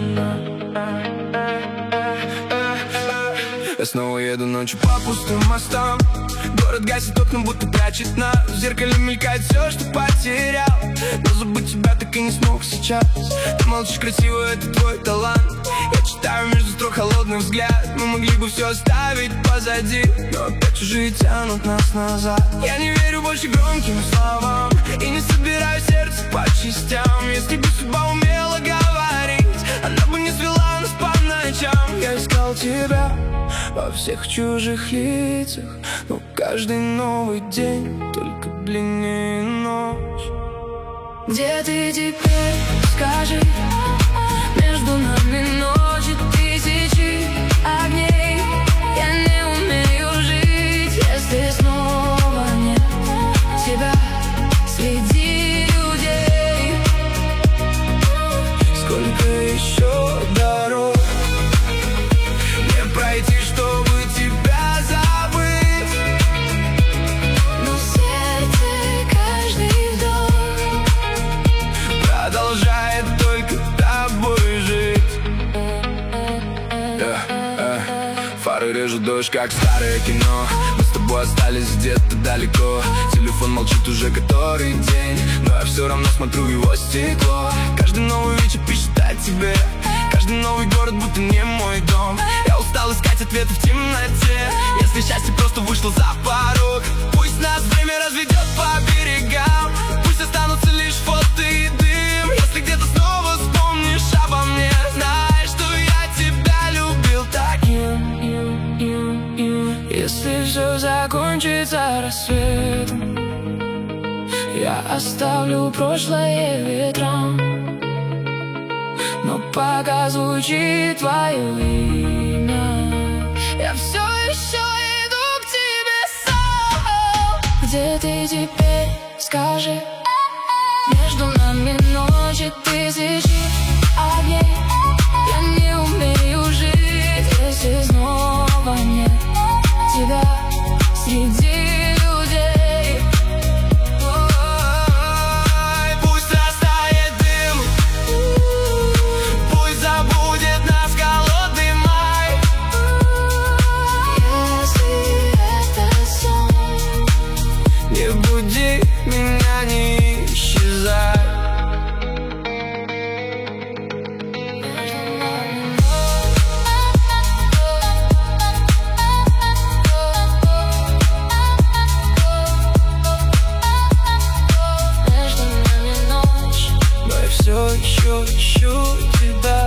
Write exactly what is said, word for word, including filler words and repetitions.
Я снова еду ночью по пустым мостам. Город гасит окна, будто прячет нас. В зеркале мелькает все, что потерял. Но забыть тебя так и не смог сейчас. Ты молчишь красиво, это твой талант. Я читаю между строк холодный взгляд. Мы могли бы все оставить позади, но опять чужие тянут нас назад. Я не верю больше громким словам и не собираю сердце по частям. Если бы судьба умела говорить, она бы не свела нас по ночам. Я искал тебя во всех чужих лицах, но каждый новый день только длиннее ночь. Где ты теперь, скажи? Между нами ночи тысячи огней. Я не умею жить, если снова нет тебя среди людей. Сколько еще дорог мне пройти, чтобы тебя забыть? Но в сердце каждый вдох продолжает только тобой жить. yeah, yeah. Фары режут дождь, как старое кино. Мы с тобой остались где-то далеко. Телефон молчит уже который день, но я все равно смотрю в его стекло. Каждый новый вечер пишет о тебе. Каждый новый город будто не мой дом. Я устал искать ответы в темноте. Если счастье просто вышло за порог, пусть нас время разведет по берегам. Пусть останутся лишь фото и дым. Если где-то снова вспомнишь обо мне, знай, что я тебя любил таким. Если все закончится рассветом, я оставлю прошлое ветрам. Но пока звучит твое имя, я все еще иду к тебе сам. Где ты теперь, скажи? Между нами ночи тысячи огней. Я не умею жить, если снова нет тебя среди людей. Ой, пусть растает дым, пусть забудет нас холодный май. Если это сон, не буди меня, не исчезай. Все еще ищу тебя.